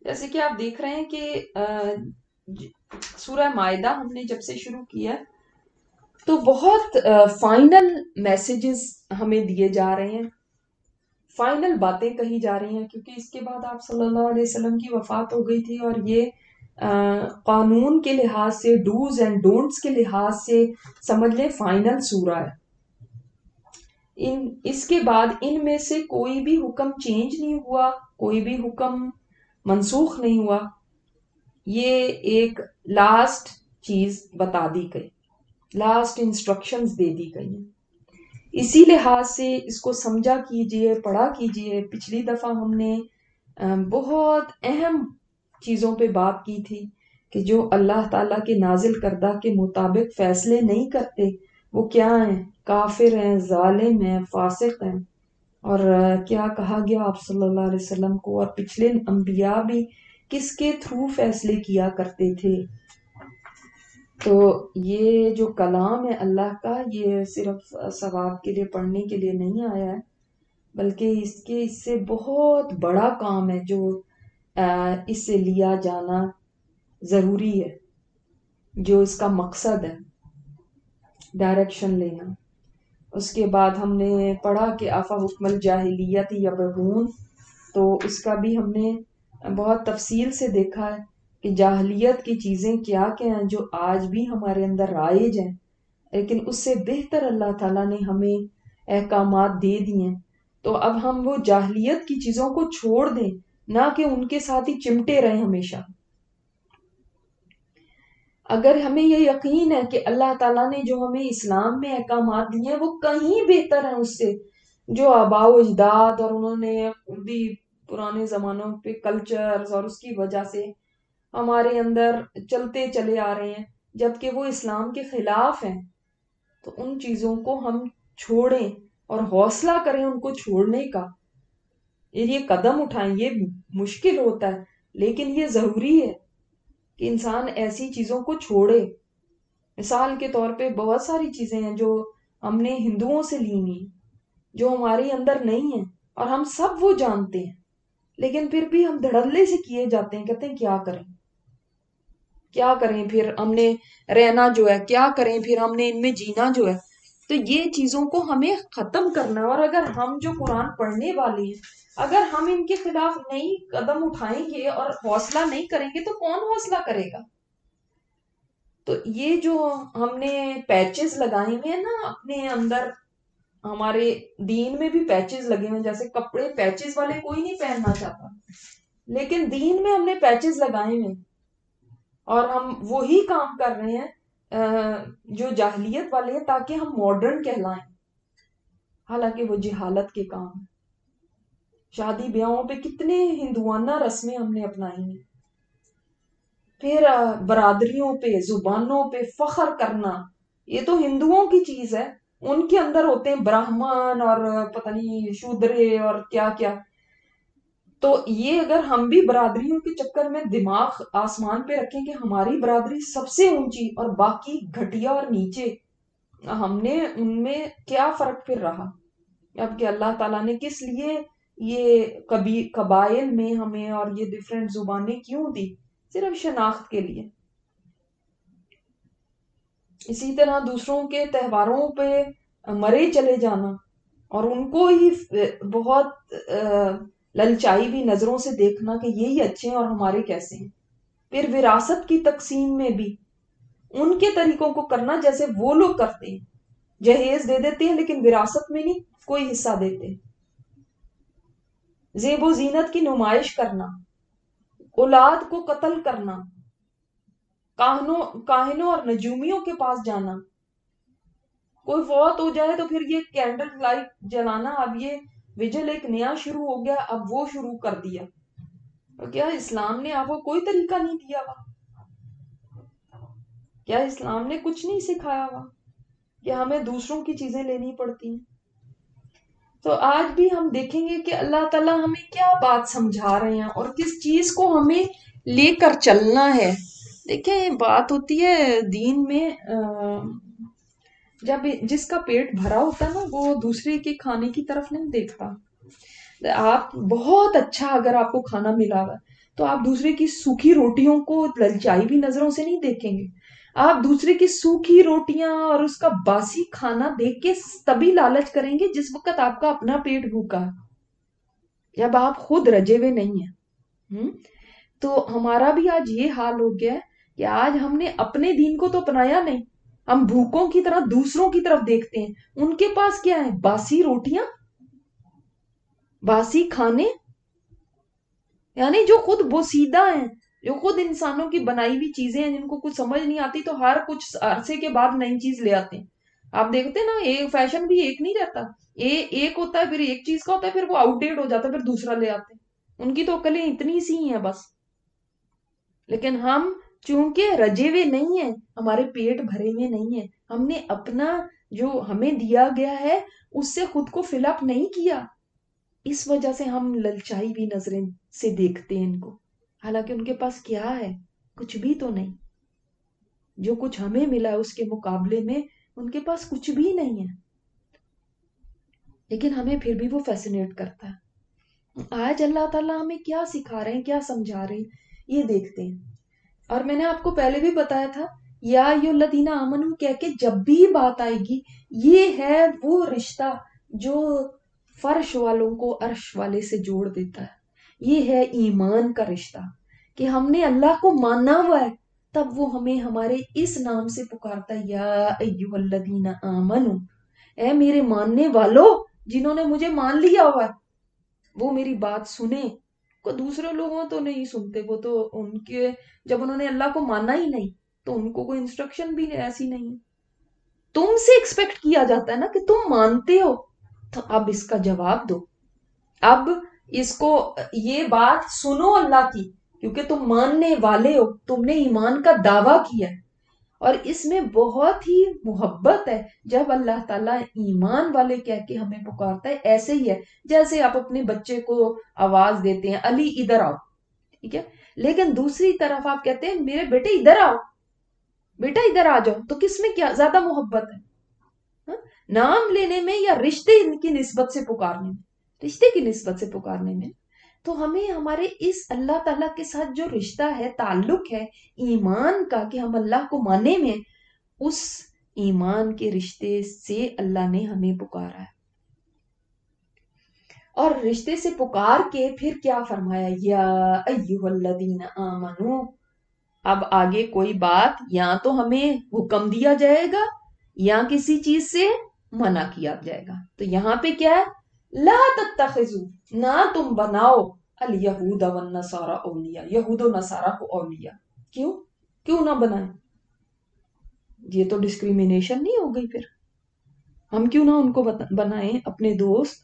جیسے کہ آپ دیکھ رہے ہیں کہ سورہ مائدہ ہم نے جب سے شروع کیا تو بہت فائنل میسیجز ہمیں دیے جا رہے ہیں، فائنل باتیں کہی جا رہی ہیں، کیونکہ اس کے بعد آپ صلی اللہ علیہ وسلم کی وفات ہو گئی تھی، اور یہ قانون کے لحاظ سے، ڈوز اینڈ ڈونٹس کے لحاظ سے سمجھ لیں فائنل سورہ ہے۔ اس کے بعد ان میں سے کوئی بھی حکم چینج نہیں ہوا، کوئی بھی حکم منسوخ نہیں ہوا، یہ ایک لاسٹ چیز بتا دی گئی، لاسٹ انسٹرکشنز دے دی گئی ہیں۔ اسی لحاظ سے اس کو سمجھا کیجئے، پڑھا کیجئے۔ پچھلی دفعہ ہم نے بہت اہم چیزوں پہ بات کی تھی کہ جو اللہ تعالیٰ کے نازل کردہ کے مطابق فیصلے نہیں کرتے وہ کیا ہیں؟ کافر ہیں، ظالم ہیں، فاسق ہیں۔ اور کیا کہا گیا آپ صلی اللہ علیہ وسلم کو، اور پچھلے انبیاء بھی کس کے تھرو فیصلے کیا کرتے تھے۔ تو یہ جو کلام ہے اللہ کا، یہ صرف ثواب کے لیے، پڑھنے کے لیے نہیں آیا ہے، بلکہ اس سے بہت بڑا کام ہے جو اس سے لیا جانا ضروری ہے، جو اس کا مقصد ہے، ڈائریکشن لینا۔ اس کے بعد ہم نے پڑھا کہ آفا حکم الجاہلیت یبغون، تو اس کا بھی ہم نے بہت تفصیل سے دیکھا ہے کہ جاہلیت کی چیزیں کیا کیا ہیں جو آج بھی ہمارے اندر رائج ہیں، لیکن اس سے بہتر اللہ تعالیٰ نے ہمیں احکامات دے دیے ہیں۔ تو اب ہم وہ جاہلیت کی چیزوں کو چھوڑ دیں، نہ کہ ان کے ساتھ ہی چمٹے رہیں ہمیشہ۔ اگر ہمیں یہ یقین ہے کہ اللہ تعالیٰ نے جو ہمیں اسلام میں احکامات دیے ہیں وہ کہیں بہتر ہیں اس سے جو آباء و اجداد اور انہوں نے بھی پرانے زمانوں پہ کلچرز اور اس کی وجہ سے ہمارے اندر چلتے چلے آ رہے ہیں، جبکہ وہ اسلام کے خلاف ہیں، تو ان چیزوں کو ہم چھوڑیں اور حوصلہ کریں ان کو چھوڑنے کا۔ یہ قدم اٹھائیں، یہ مشکل ہوتا ہے لیکن یہ ضروری ہے کہ انسان ایسی چیزوں کو چھوڑے۔ مثال کے طور پہ بہت ساری چیزیں ہیں جو ہم نے ہندوؤں سے لی ہوئی، جو ہمارے اندر نہیں ہیں، اور ہم سب وہ جانتے ہیں، لیکن پھر بھی ہم دھڑلے سے کیے جاتے ہیں، کہتے ہیں کیا کریں، کیا کریں پھر ہم نے رہنا جو ہے، کیا کریں پھر ہم نے ان میں جینا جو ہے۔ تو یہ چیزوں کو ہمیں ختم کرنا ہے، اور اگر ہم جو قرآن پڑھنے والے ہیں اگر ہم ان کے خلاف نئی قدم اٹھائیں گے اور حوصلہ نہیں کریں گے تو کون حوصلہ کرے گا؟ تو یہ جو ہم نے پیچز لگائے ہوئے ہیں نا اپنے اندر، ہمارے دین میں بھی پیچز لگے ہوئے ہیں، جیسے کپڑے پیچز والے کوئی نہیں پہننا چاہتا، لیکن دین میں ہم نے پیچز لگائے ہوئے ہیں، اور ہم وہی کام کر رہے ہیں جو جاہلیت والے ہیں، تاکہ ہم ماڈرن کہلائیں، حالانکہ وہ جہالت کے کام ہیں۔ شادی بیاہوں پہ کتنے ہندوانہ رسمیں ہم نے اپنائی ہیں، پھر برادریوں پہ، زبانوں پہ فخر کرنا، یہ تو ہندوؤں کی چیز ہے، ان کے اندر ہوتے ہیں براہمن اور پتہ نہیں شودرے اور کیا کیا۔ تو یہ اگر ہم بھی برادریوں کے چکر میں دماغ آسمان پہ رکھیں کہ ہماری برادری سب سے اونچی اور باقی گھٹیا اور نیچے، ہم نے ان میں کیا فرق پھر رہا؟ اب کہ اللہ تعالیٰ نے کس لیے یہ قبائل میں ہمیں اور یہ ڈیفرنٹ زبانیں کیوں دی؟ صرف شناخت کے لیے۔ اسی طرح دوسروں کے تہواروں پہ مرے چلے جانا، اور ان کو ہی بہت للچائی بھی نظروں سے دیکھنا کہ یہی اچھے ہیں اور ہمارے کیسے ہیں۔ پھر وراثت کی تقسیم میں بھی ان کے طریقوں کو کرنا جیسے وہ لوگ کرتے ہیں، جہیز دے دیتے ہیں لیکن وراثت میں نہیں کوئی حصہ دیتے۔ زیب و زینت کی نمائش کرنا، اولاد کو قتل کرنا، کاہنوں اور نجومیوں کے پاس جانا، کوئی فوت ہو جائے تو پھر یہ کینڈل لائٹ جلانا، اب یہ وجل ایک نیا شروع ہو گیا، اب وہ شروع کر دیا۔ تو کیا اسلام نے آپ کو کوئی طریقہ نہیں دیا ہوا؟ کیا اسلام نے کچھ نہیں سکھایا ہوا کہ ہمیں دوسروں کی چیزیں لینی پڑتی ہیں؟ تو آج بھی ہم دیکھیں گے کہ اللہ تعالیٰ ہمیں کیا بات سمجھا رہے ہیں اور کس چیز کو ہمیں لے کر چلنا ہے۔ دیکھیں بات ہوتی ہے دین میں، جب جس کا پیٹ بھرا ہوتا ہے نا وہ دوسرے کے کھانے کی طرف نہیں دیکھتا۔ آپ بہت اچھا اگر آپ کو کھانا ملا ہوا تو آپ دوسرے کی سوکھی روٹیوں کو للچائی بھی نظروں سے نہیں دیکھیں گے. آپ دوسرے کی سوکھی روٹیاں اور اس کا باسی کھانا دیکھ کے تبھی لالچ کریں گے جس وقت آپ کا اپنا پیٹ بھوکا ہے, جب آپ خود رجے ہوئے نہیں ہیں. تو ہمارا بھی آج یہ حال ہو گیا ہے کہ آج ہم نے اپنے دین کو تو اپنایا نہیں, ہم بھوکوں کی طرح دوسروں کی طرف دیکھتے ہیں. ان کے پاس کیا ہے؟ باسی روٹیاں, باسی کھانے, یعنی جو خود بوسیدہ ہیں, جو خود انسانوں کی بنائی ہوئی چیزیں ہیں, جن کو کچھ سمجھ نہیں آتی تو ہر کچھ عرصے کے بعد نئی چیز لے آتے ہیں. آپ دیکھتے ہیں نا, ایک فیشن بھی ایک نہیں رہتا, ایک ہوتا ہے, پھر ایک چیز کا ہوتا ہے, پھر وہ آؤٹ ڈیٹ ہو جاتا ہے, پھر دوسرا لے آتے ہیں. ان کی تو عقلیں اتنی سی ہیں بس. لیکن ہم چونکہ رجے ہوئے نہیں ہیں, ہمارے پیٹ بھرے ہوئے نہیں ہیں, ہم نے اپنا جو ہمیں دیا گیا ہے اس سے خود کو فل اپ نہیں کیا, اس وجہ سے ہم للچائی بھی نظریں سے دیکھتے ہیں ان کو, حالانکہ ان کے پاس کیا ہے؟ کچھ بھی تو نہیں. جو کچھ ہمیں ملا ہے اس کے مقابلے میں ان کے پاس کچھ بھی نہیں ہے, لیکن ہمیں پھر بھی وہ فیسینیٹ کرتا ہے. آج اللہ تعالیٰ ہمیں کیا سکھا رہے ہیں, کیا سمجھا رہے ہیں, یہ دیکھتے ہیں. اور میں نے آپ کو پہلے بھی بتایا تھا, یا ایھا الذین آمنو کہہ کے جب بھی بات آئے گی, یہ ہے وہ رشتہ جو فرش والوں کو عرش والے سے جوڑ دیتا ہے. یہ ہے ایمان کا رشتہ, کہ ہم نے اللہ کو مانا ہوا ہے, تب وہ ہمیں ہمارے اس نام سے پکارتا ہے, یا ایھا الذین آمنو, اے میرے ماننے والو, جنہوں نے مجھے مان لیا ہوا ہے, وہ میری بات سنیں. کو دوسرے لوگوں تو نہیں سنتے, وہ تو ان کے جب انہوں نے اللہ کو مانا ہی نہیں تو ان کو کوئی انسٹرکشن بھی ایسی نہیں. تم سے ایکسپیکٹ کیا جاتا ہے نا کہ تم مانتے ہو, تو اب اس کا جواب دو, اب اس کو یہ بات سنو اللہ کی, کیونکہ تم ماننے والے ہو, تم نے ایمان کا دعویٰ کیا ہے. اور اس میں بہت ہی محبت ہے جب اللہ تعالیٰ ایمان والے کہہ کے ہمیں پکارتا ہے. ایسے ہی ہے جیسے آپ اپنے بچے کو آواز دیتے ہیں, علی ادھر آؤ, ٹھیک ہے, لیکن دوسری طرف آپ کہتے ہیں میرے بیٹے ادھر آؤ, بیٹا ادھر آ جاؤ, تو کس میں کیا زیادہ محبت ہے؟ نام لینے میں یا رشتے کی نسبت سے پکارنے میں؟ رشتے کی نسبت سے پکارنے میں. تو ہمیں ہمارے اس اللہ تعالیٰ کے ساتھ جو رشتہ ہے, تعلق ہے ایمان کا, کہ ہم اللہ کو مانے میں, اس ایمان کے رشتے سے اللہ نے ہمیں پکارا ہے. اور رشتے سے پکار کے پھر کیا فرمایا, یا ایھا الذین آمنو. اب آگے کوئی بات یا تو ہمیں حکم دیا جائے گا یا کسی چیز سے منع کیا جائے گا. تو یہاں پہ کیا ہے, لا تتخذوا, نہ تم بناؤ, الیہود والنصارى اولیاء, یہود و نصارہ کو اولیاء. کیوں نہ بنائیں؟ یہ تو ڈسکریمنیشن نہیں ہو گئی؟ پھر ہم کیوں نہ ان کو بنائیں اپنے دوست؟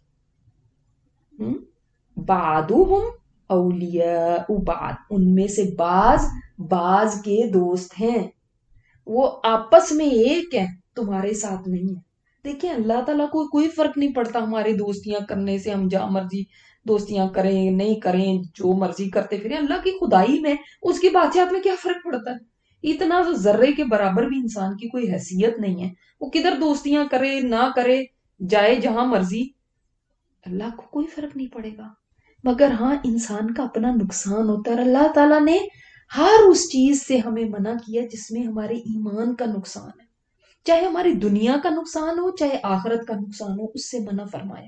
بعضهم اولیاء بعض, ان میں سے بعض کے دوست ہیں, وہ آپس میں ایک ہیں, تمہارے ساتھ نہیں ہیں. دیکھیں اللہ تعالیٰ کو کوئی فرق نہیں پڑتا ہماری دوستیاں کرنے سے, ہم جہاں مرضی دوستیاں کریں نہیں کریں, جو مرضی کرتے پھریں. اللہ کی خدائی میں, اس کی بادشاہت میں کیا فرق پڑتا ہے؟ اتنا تو ذرے کے برابر بھی انسان کی کوئی حیثیت نہیں ہے, وہ کدھر دوستیاں کرے نہ کرے, جائے جہاں مرضی, اللہ کو کوئی فرق نہیں پڑے گا. مگر ہاں انسان کا اپنا نقصان ہوتا ہے, اور اللہ تعالیٰ نے ہر اس چیز سے ہمیں منع کیا جس میں ہمارے ایمان کا نقصان ہے, چاہے ہماری دنیا کا نقصان ہو چاہے آخرت کا نقصان ہو, اس سے منع فرمایا.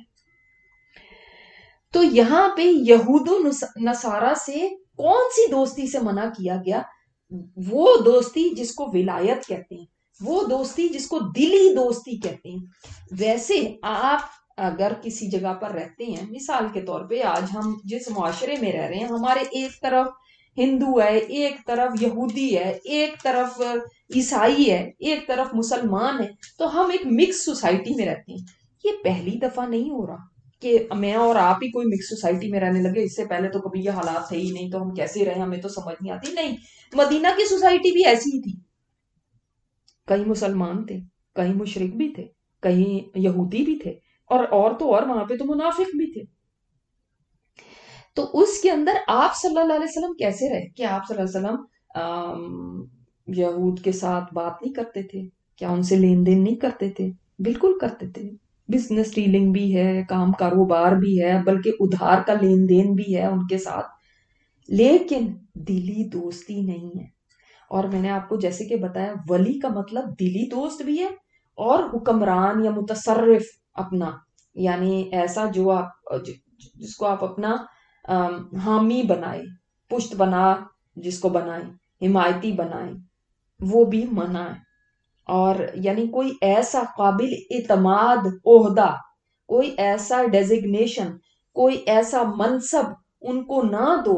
تو یہاں پہ یہود و نصارہ سے کون سی دوستی سے منع کیا گیا؟ وہ دوستی جس کو ولایت کہتے ہیں, وہ دوستی جس کو دلی دوستی کہتے ہیں. ویسے آپ اگر کسی جگہ پر رہتے ہیں, مثال کے طور پہ آج ہم جس معاشرے میں رہ رہے ہیں, ہمارے ایک طرف ہندو ہے, ایک طرف یہودی ہے, ایک طرف عیسائی ہے, ایک طرف مسلمان ہے, تو ہم ایک مکس سوسائٹی میں رہتے ہیں. یہ پہلی دفعہ نہیں ہو رہا کہ میں اور آپ ہی کوئی مکس سوسائٹی میں رہنے لگے, اس سے پہلے تو کبھی یہ حالات تھے ہی نہیں, تو ہم کیسے رہے ہمیں تو سمجھ نہیں آتی. نہیں, مدینہ کی سوسائٹی بھی ایسی ہی تھی, کئی مسلمان تھے, کئی مشرک بھی تھے, کہیں یہودی بھی تھے, اور تو اور وہاں پہ تو منافق بھی تھے. تو اس کے اندر آپ صلی اللہ علیہ وسلم کیسے رہے؟ کہ آپ صلی اللہ علیہ وسلم یہود کے ساتھ بات نہیں کرتے تھے؟ کیا ان سے لین دین نہیں کرتے تھے؟ بالکل کرتے تھے. بزنس ڈیلنگ بھی ہے, کام کاروبار بھی ہے, بلکہ ادھار کا لین دین بھی ہے ان کے ساتھ. لیکن دلی دوستی نہیں ہے. اور میں نے آپ کو جیسے کہ بتایا ولی کا مطلب دلی دوست بھی ہے اور حکمران یا متصرف اپنا، یعنی ایسا جو آپ جس کو آپ اپنا حامی بنائے، پشت بنا جس کو بنائیں، حمایتی بنائیں، وہ بھی منع ہے. اور یعنی کوئی ایسا قابل اعتماد عہدہ، کوئی ایسا ڈیزگنیشن، کوئی ایسا منصب ان کو نہ دو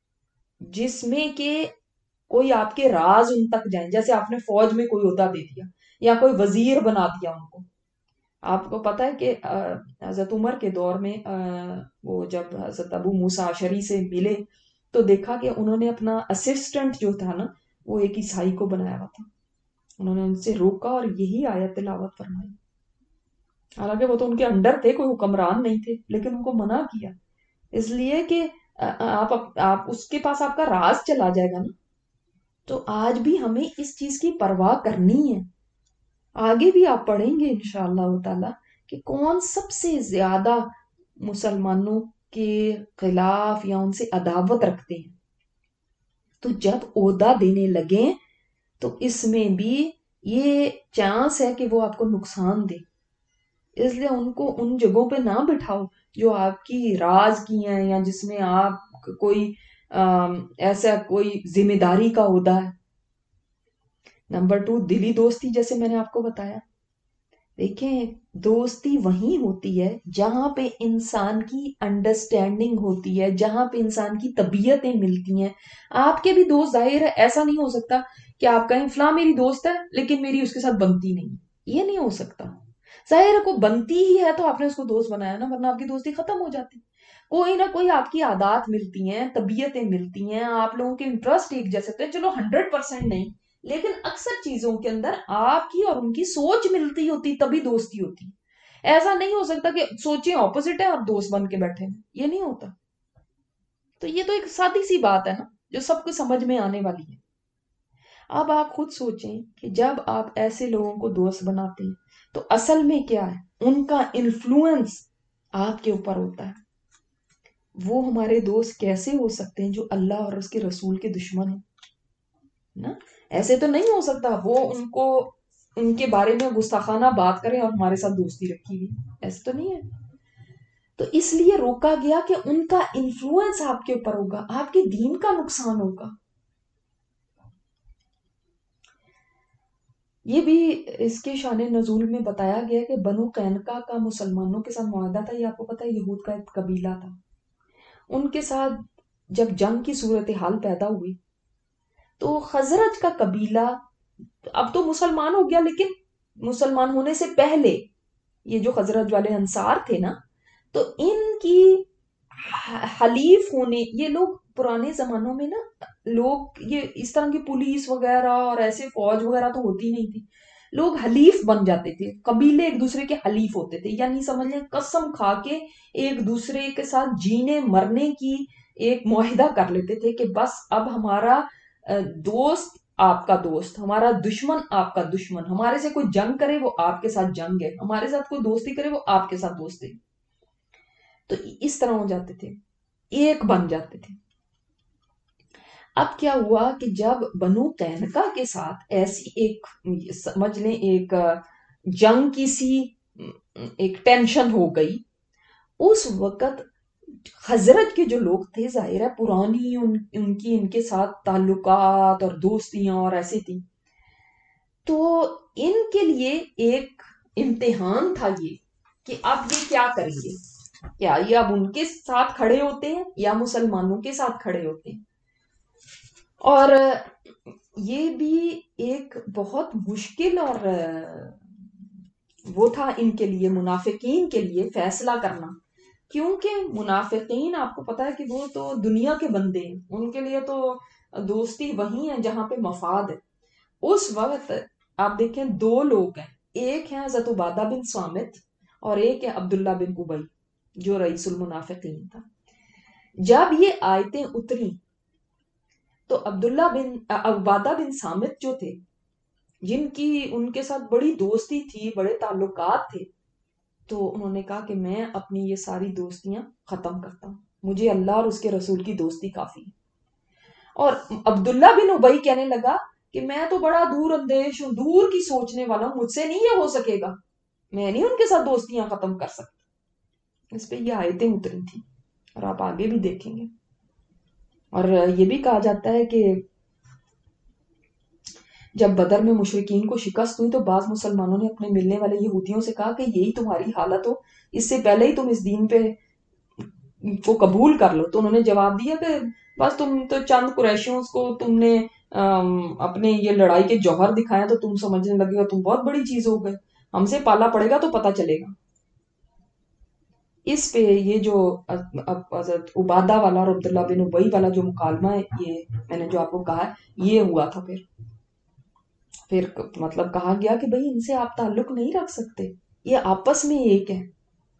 جس میں کہ کوئی آپ کے راز ان تک جائیں. جیسے آپ نے فوج میں کوئی عہدہ دے دیا یا کوئی وزیر بنا دیا ان کو. آپ کو پتا ہے کہ حضرت عمر کے دور میں وہ جب حضرت ابو موسیٰ اشعری سے ملے تو دیکھا کہ انہوں نے اپنا اسسٹنٹ جو تھا نا وہ ایک عیسائی کو بنایا ہوا تھا. انہوں نے ان سے روکا اور یہی آیت تلاوت فرمائی. حالانکہ وہ تو ان کے انڈر تھے، کوئی حکمران نہیں تھے، لیکن ان کو منع کیا اس لیے کہ آپ اس کے پاس آپ کا راز چلا جائے گا نا. تو آج بھی ہمیں اس چیز کی پرواہ کرنی ہے. آگے بھی آپ پڑھیں گے انشاءاللہ تعالی کہ کون سب سے زیادہ مسلمانوں کے خلاف یا ان سے عداوت رکھتے ہیں. تو جب عہدہ دینے لگیں تو اس میں بھی یہ چانس ہے کہ وہ آپ کو نقصان دے. اس لیے ان کو ان جگہوں پہ نہ بٹھاؤ جو آپ کی راز کی ہیں یا جس میں آپ کوئی ایسا کوئی ذمہ داری کا عہدہ ہے. نمبر 2 دلی دوستی، جیسے میں نے آپ کو بتایا. دیکھیں دوستی وہیں ہوتی ہے جہاں پہ انسان کی انڈرسٹینڈنگ ہوتی ہے، جہاں پہ انسان کی طبیعتیں ملتی ہیں. آپ کے بھی دوست ظاہر ہے، ایسا نہیں ہو سکتا کہ آپ کہیں فلاں میری دوست ہے لیکن میری اس کے ساتھ بنتی نہیں. یہ نہیں ہو سکتا. ظاہر ہے کو بنتی ہی ہے تو آپ نے اس کو دوست بنایا نا، ورنہ آپ کی دوستی ختم ہو جاتی. کوئی نہ کوئی آپ کی عادات ملتی ہیں، طبیعتیں ملتی ہیں، آپ لوگوں کے انٹرسٹ ایک جیسے ہوتے ہیں. چلو 100% نہیں، لیکن اکثر چیزوں کے اندر آپ کی اور ان کی سوچ ملتی ہوتی تبھی دوستی ہوتی. ایسا نہیں ہو سکتا کہ سوچیں اپوزٹ ہے اور دوست بن کے بیٹھے ہیں، یہ نہیں ہوتا. تو یہ تو ایک سادی سی بات ہے نا جو سب کو سمجھ میں آنے والی ہے. اب آپ خود سوچیں کہ جب آپ ایسے لوگوں کو دوست بناتے ہیں تو اصل میں کیا ہے؟ ان کا انفلوئنس آپ کے اوپر ہوتا ہے. وہ ہمارے دوست کیسے ہو سکتے ہیں جو اللہ اور اس کے رسول کے دشمن ہیں نا؟ ایسے تو نہیں ہو سکتا وہ ان کو ان کے بارے میں گستاخانہ بات کریں اور ہمارے ساتھ دوستی رکھی ہوئی. ایسے تو نہیں ہے. تو اس لیے روکا گیا کہ ان کا انفلوئنس آپ کے اوپر ہوگا، آپ کے دین کا نقصان ہوگا. یہ بھی اس کے شان نزول میں بتایا گیا کہ بنو قینقاع کا مسلمانوں کے ساتھ معاہدہ تھا. یہ آپ کو پتا ہے یہود کا ایک قبیلہ تھا. ان کے ساتھ جب جنگ کی صورتحال پیدا ہوئی تو خزرج کا قبیلہ اب تو مسلمان ہو گیا، لیکن مسلمان ہونے سے پہلے یہ جو خزرج والے انصار تھے نا، تو ان کی حلیف ہونے، یہ لوگ پرانے زمانوں میں نا لوگ یہ اس طرح کی پولیس وغیرہ اور ایسے فوج وغیرہ تو ہوتی نہیں تھی. لوگ حلیف بن جاتے تھے، قبیلے ایک دوسرے کے حلیف ہوتے تھے، یعنی سمجھ لیں قسم کھا کے ایک دوسرے کے ساتھ جینے مرنے کی ایک معاہدہ کر لیتے تھے کہ بس اب ہمارا دوست آپ کا دوست، ہمارا دشمن آپ کا دشمن، ہمارے سے کوئی جنگ کرے وہ آپ کے ساتھ جنگ ہے، ہمارے ساتھ کوئی دوستی کرے وہ آپ کے ساتھ دوستی. تو اس طرح ہو جاتے تھے، ایک بن جاتے تھے. اب کیا ہوا کہ جب بنو قینقاع کے ساتھ ایسی ایک سمجھ لیں ایک جنگ کی سی ایک ٹینشن ہو گئی، اس وقت خزرج کے جو لوگ تھے ظاہر ہے پرانی ان کے ساتھ تعلقات اور دوستیاں اور ایسے تھی، تو ان کے لیے ایک امتحان تھا یہ کہ اب یہ کیا کریں گے. کیا یہ اب ان کے ساتھ کھڑے ہوتے ہیں یا مسلمانوں کے ساتھ کھڑے ہوتے ہیں؟ اور یہ بھی ایک بہت مشکل اور وہ تھا ان کے لیے، منافقین کے لیے فیصلہ کرنا. کیونکہ منافقین آپ کو پتا ہے کہ وہ تو دنیا کے بندے ہیں، ان کے لیے تو دوستی وہی ہے جہاں پہ مفاد ہے. اس وقت آپ دیکھیں دو لوگ ہیں، ایک ہے حضرت عبادہ بن صامت اور ایک ہے عبداللہ بن ابی جو رئیس المنافقین تھا. جب یہ آیتیں اتری تو عبادہ بن صامت جو تھے، جن کی ان کے ساتھ بڑی دوستی تھی، بڑے تعلقات تھے، تو انہوں نے کہا کہ میں اپنی یہ ساری دوستیاں ختم کرتا ہوں، مجھے اللہ اور اس کے رسول کی دوستی کافی ہے. اور عبداللہ بن ابی کہنے لگا کہ میں تو بڑا دور اندیش ہوں، دور کی سوچنے والا ہوں، مجھ سے نہیں یہ ہو سکے گا، میں نہیں ان کے ساتھ دوستیاں ختم کر سکتا۔ اس پہ یہ آیتیں اتری تھی اور آپ آگے بھی دیکھیں گے۔ اور یہ بھی کہا جاتا ہے کہ جب بدر میں مشرکین کو شکست ہوئی تو بعض مسلمانوں نے اپنے ملنے والے یہودیوں سے کہا کہ یہی تمہاری حالت ہو، اس سے پہلے ہی تم اس دین پہ کو قبول کر لو۔ تو انہوں نے جواب دیا کہ بس تم تو چند قریشیوں کو تم نے اپنے یہ لڑائی کے جوہر دکھایا تو تم سمجھنے لگے گا تم بہت بڑی چیز ہو گئے، ہم سے پالا پڑے گا تو پتہ چلے گا۔ اس پہ یہ جو حضرت عبادہ والا اور عبداللہ بن ابی والا جو مکالمہ ہے، یہ میں نے جو آپ کو کہا ہے یہ ہوا تھا۔ پھر مطلب کہا گیا کہ بھئی ان سے آپ تعلق نہیں رکھ سکتے، یہ آپس میں ایک ہے۔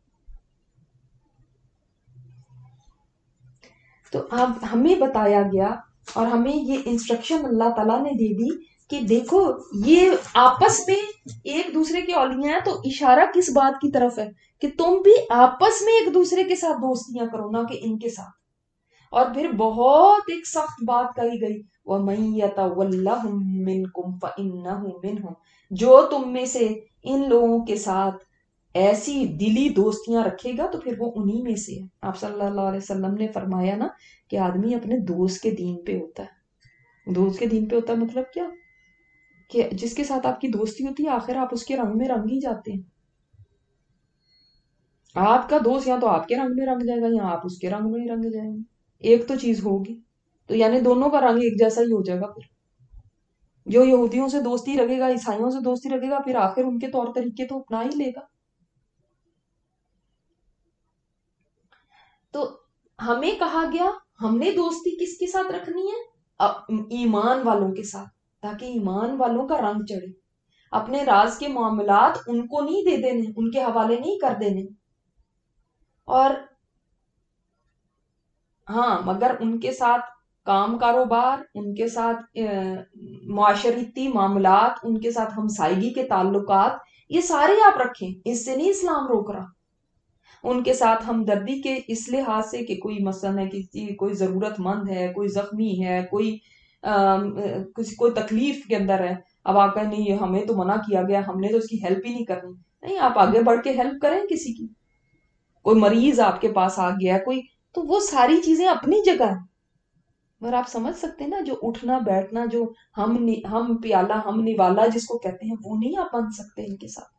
تو اب ہمیں بتایا گیا اور ہمیں یہ انسٹرکشن اللہ تعالیٰ نے دے دی کہ دیکھو یہ آپس میں ایک دوسرے کے اولیاء ہیں، تو اشارہ کس بات کی طرف ہے کہ تم بھی آپس میں ایک دوسرے کے ساتھ دوستیاں کرو، نہ کہ ان کے ساتھ۔ اور پھر بہت ایک سخت بات کہی گئی، وَمَن يَتَوَلَّهُم مِّنكُمْ فَإِنَّهُ مِنْهُمْ، جو تم میں سے ان لوگوں کے ساتھ ایسی دلی دوستیاں رکھے گا تو پھر وہ انہی میں سے ہے۔ آپ صلی اللہ علیہ وسلم نے فرمایا نا کہ آدمی اپنے دوست کے دین پہ ہوتا ہے۔ دوست کے دین پہ ہوتا ہے مطلب کیا کہ جس کے ساتھ آپ کی دوستی ہوتی ہے آخر آپ اس کے رنگ میں رنگ ہی جاتے ہیں۔ آپ کا دوست یا تو آپ کے رنگ میں رنگ جائے گا یا آپ اس کے رنگ میں رنگ جائیں گے، ایک تو چیز ہوگی، تو یعنی دونوں کا رنگ ایک جیسا ہی ہو جائے گا۔ پھر جو یہودیوں سے دوستی رکھے گا، عیسائیوں سے دوستی رکھے گا، پھر آخر ان کے طور طریقے تو اپنا ہی لے گا۔ تو ہمیں کہا گیا ہم نے دوستی کس کے ساتھ رکھنی ہے؟ ایمان والوں کے ساتھ، تاکہ ایمان والوں کا رنگ چڑھے۔ اپنے راز کے معاملات ان کو نہیں دے دینے، ان کے حوالے نہیں کر دینے، اور ہاں مگر ان کے ساتھ کام کاروبار، ان کے ساتھ معاشرتی معاملات، ان کے ساتھ ہمسائیگی کے تعلقات، یہ سارے آپ رکھیں، اس سے نہیں اسلام روک رہا۔ ان کے ساتھ ہمدردی کے اس لحاظ سے کہ کوئی مثلا ہے، کوئی ضرورت مند ہے، کوئی زخمی ہے، کوئی تکلیف کے اندر ہے، اب آپ کہیں نہیں یہ ہمیں تو منع کیا گیا، ہم نے تو اس کی ہیلپ ہی نہیں کرنی، نہیں آپ آگے بڑھ کے ہیلپ کریں کسی کی۔ کوئی مریض آپ کے پاس آ گیا کوئی، تو وہ ساری چیزیں اپنی جگہ ہیں، مگر آپ سمجھ سکتے ہیں نا جو اٹھنا بیٹھنا، جو ہم پیالہ ہم نوالا جس کو کہتے ہیں، وہ نہیں آپ بن سکتے ان کے ساتھ۔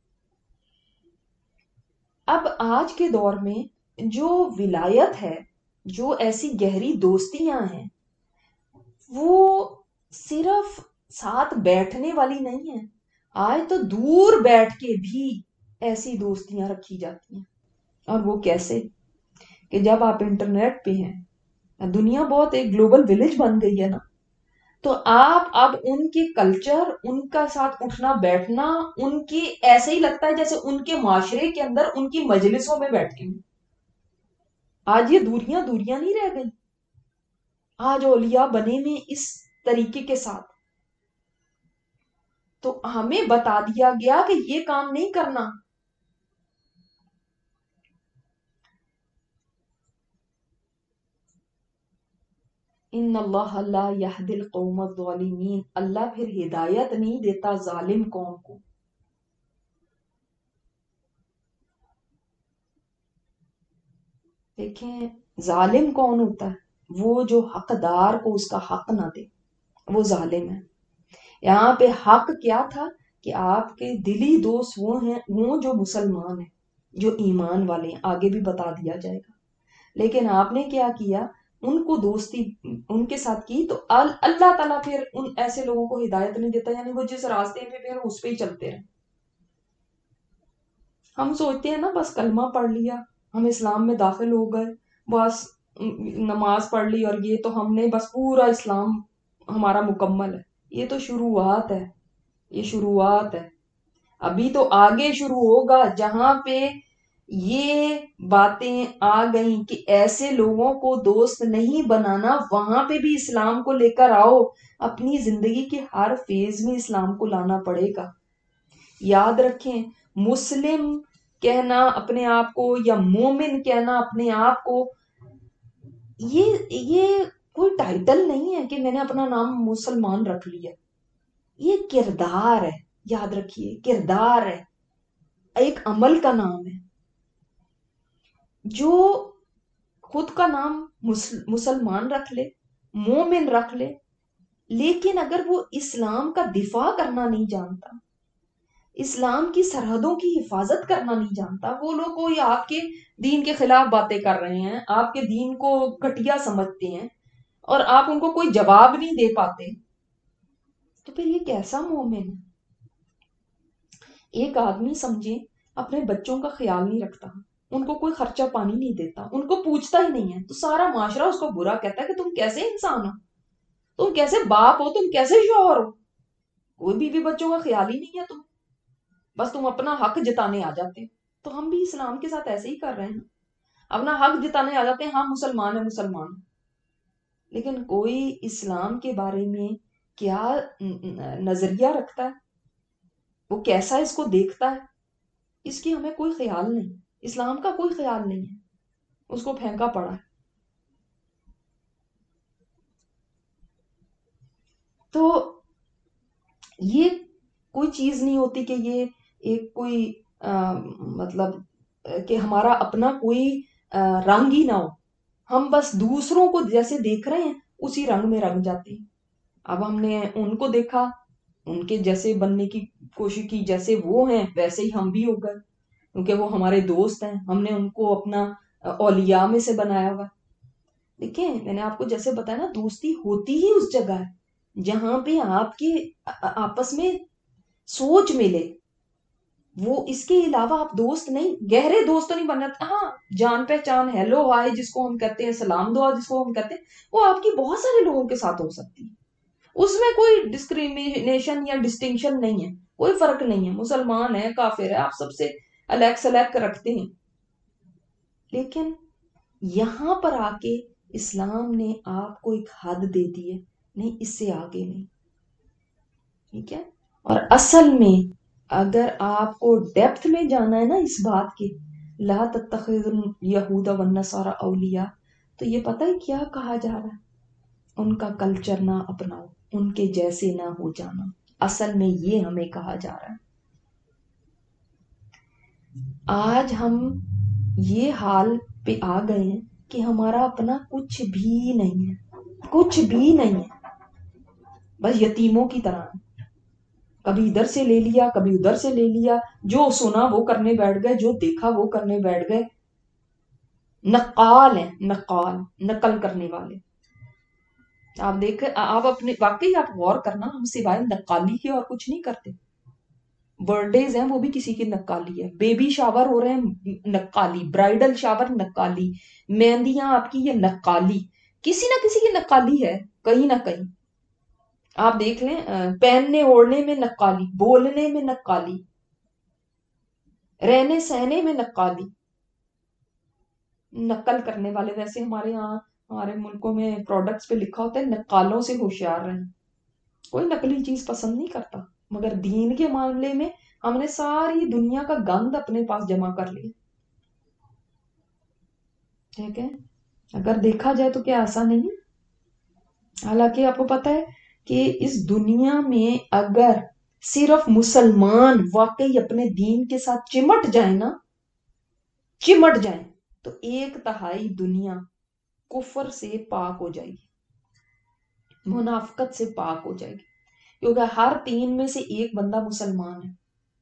اب آج کے دور میں جو ولایت ہے، جو ایسی گہری دوستیاں ہیں، وہ صرف ساتھ بیٹھنے والی نہیں ہیں، آج تو دور بیٹھ کے بھی ایسی دوستیاں رکھی جاتی ہیں۔ اور وہ کیسے کہ جب آپ انٹرنیٹ پہ ہیں، دنیا بہت ایک گلوبل ولیج بن گئی ہے نا، تو آپ اب ان کے کلچر، ان کا ساتھ اٹھنا بیٹھنا، ان کی ایسے ہی لگتا ہے جیسے ان کے معاشرے کے اندر ان کی مجلسوں میں بیٹھے ہیں۔ آج یہ دوریاں نہیں رہ گئی، آج اولیاء بنے میں اس طریقے کے ساتھ۔ تو ہمیں بتا دیا گیا کہ یہ کام نہیں کرنا۔ ان اللہ لا یہدی القوم الظالمین، اللہ پھر ہدایت نہیں دیتا ظالم قوم کو۔ دیکھیں ظالم کون ہوتا ہے؟ وہ جو حقدار کو اس کا حق نہ دے، وہ ظالم ہے۔ یہاں پہ حق کیا تھا کہ آپ کے دلی دوست وہ ہیں، وہ جو مسلمان ہیں، جو ایمان والے ہیں، آگے بھی بتا دیا جائے گا۔ لیکن آپ نے کیا کیا؟ ان کو دوستی ان کے ساتھ کی، تو اللہ تعالیٰ پھر ان ایسے لوگوں کو ہدایت نہیں دیتا، یعنی وہ جس راستے پہ پھر اس پہ ہی چلتے رہے۔ ہم سوچتے ہیں نا بس کلمہ پڑھ لیا، ہم اسلام میں داخل ہو گئے، بس نماز پڑھ لی اور یہ تو ہم نے بس پورا اسلام ہمارا مکمل ہے۔ یہ تو شروعات ہے، یہ شروعات ہے، ابھی تو آگے شروع ہوگا جہاں پہ یہ باتیں آ گئیں کہ ایسے لوگوں کو دوست نہیں بنانا، وہاں پہ بھی اسلام کو لے کر آؤ، اپنی زندگی کے ہر فیز میں اسلام کو لانا پڑے گا۔ یاد رکھیں مسلم کہنا اپنے آپ کو یا مومن کہنا اپنے آپ کو، یہ کوئی ٹائٹل نہیں ہے کہ میں نے اپنا نام مسلمان رکھ لیا. یہ کردار ہے، یاد رکھیے کردار ہے، ایک عمل کا نام ہے. جو خود کا نام مسلمان رکھ لے، مومن رکھ لے، لیکن اگر وہ اسلام کا دفاع کرنا نہیں جانتا، اسلام کی سرحدوں کی حفاظت کرنا نہیں جانتا، وہ لوگ کوئی آپ کے دین کے خلاف باتیں کر رہے ہیں، آپ کے دین کو گھٹیا سمجھتے ہیں اور آپ ان کو کوئی جواب نہیں دے پاتے، تو پھر یہ کیسا مومن ہے؟ ایک آدمی سمجھے اپنے بچوں کا خیال نہیں رکھتا، ان کو کوئی خرچہ پانی نہیں دیتا، ان کو پوچھتا ہی نہیں ہے، تو سارا معاشرہ اس کو برا کہتا ہے کہ تم کیسے انسان ہو، تم کیسے باپ ہو، تم کیسے شوہر ہو، کوئی بیوی بچوں کا خیال ہی نہیں ہے تم، بس تم اپنا حق جتانے آ جاتے. تو ہم بھی اسلام کے ساتھ ایسے ہی کر رہے ہیں، اپنا حق جتانے آ جاتے ہیں، ہاں مسلمان ہے مسلمان، لیکن کوئی اسلام کے بارے میں کیا نظریہ رکھتا ہے، وہ کیسا اس کو دیکھتا ہے، اس کی ہمیں کوئی خیال نہیں، اسلام کا کوئی خیال نہیں ہے، اس کو پھینکا پڑا ہے. تو یہ کوئی چیز نہیں ہوتی کہ یہ ایک کوئی مطلب کہ ہمارا اپنا کوئی رنگ ہی نہ ہو، ہم بس دوسروں کو جیسے دیکھ رہے ہیں اسی رنگ میں رنگ جاتے ہیں. اب ہم نے ان کو دیکھا، ان کے جیسے بننے کی کوشش کی، جیسے وہ ہیں ویسے ہی ہم بھی ہو گئے، کیونکہ وہ ہمارے دوست ہیں، ہم نے ان کو اپنا اولیاء میں سے بنایا ہوا. دیکھیں میں نے آپ کو جیسے بتایا نا، دوستی ہوتی ہی اس جگہ ہے جہاں پہ آپ کے آپس میں سوچ ملے. وہ اس کے علاوہ آپ دوست نہیں، گہرے دوست تو نہیں بننا. ہاں جان پہچان، ہیلو ہائے جس کو ہم کہتے ہیں، سلام دعا جس کو ہم کہتے ہیں، وہ آپ کی بہت سارے لوگوں کے ساتھ ہو سکتی ہے، اس میں کوئی ڈسکریمنیشن یا ڈسٹنکشن نہیں ہے، کوئی فرق نہیں ہے، مسلمان ہے کافر ہے، آپ سب سے الیک سلیک رکھتے ہیں. لیکن یہاں پر آ کے اسلام نے آپ کو ایک حد دے دی ہے، نہیں اس سے آگے نہیں. ٹھیک ہے. اور اصل میں اگر آپ کو ڈیپتھ میں جانا ہے نا اس بات کے، لا تتخذوا الیہود والنصارى اولیاء، تو یہ پتہ ہے کیا کہا جا رہا ہے؟ ان کا کلچر نہ اپناؤ، ان کے جیسے نہ ہو جانا. اصل میں یہ ہمیں کہا جا رہا ہے. آج ہم یہ حال پہ آ گئے ہیں کہ ہمارا اپنا کچھ بھی نہیں ہے، کچھ بھی نہیں ہے، بس یتیموں کی طرح. کبھی ادھر سے لے لیا، کبھی ادھر سے لے لیا، جو سنا وہ کرنے بیٹھ گئے، جو دیکھا وہ کرنے بیٹھ گئے. نقال ہیں، نقال، نقل کرنے والے. آپ دیکھ آپ اپنے واقعی آپ غور کرنا، ہم سوائے نقالی کے اور کچھ نہیں کرتے. برتھ ڈیز ہیں وہ بھی کسی کی نقالی ہے، بیبی شاور ہو رہے ہیں نقالی، برائڈل شاور نقالی، مہندیاں آپ کی یہ نقالی، کسی نہ کسی کی نقالی ہے کہیں نہ کہیں. آپ دیکھ لیں پہننے اوڑھنے میں نقالی، بولنے میں نقالی، رہنے سہنے میں نقالی. نقل کرنے والے، ویسے ہمارے یہاں ہمارے ملکوں میں پروڈکٹس پہ لکھا ہوتا ہے نقالوں سے ہوشیار رہیں. کوئی نقلی چیز پسند نہیں کرتا، مگر دین کے معاملے میں ہم نے ساری دنیا کا گند اپنے پاس جمع کر لیا. ٹھیک ہے. اگر دیکھا جائے تو کیا ایسا نہیں ہے؟ حالانکہ آپ کو پتا ہے کہ اس دنیا میں اگر صرف مسلمان واقعی اپنے دین کے ساتھ چمٹ جائیں نا، چمٹ جائیں، تو 1/3 دنیا کفر سے پاک ہو جائے گی، منافقت سے پاک ہو جائے گی، کیونکہ ہر 3 میں سے ایک بندہ مسلمان ہے.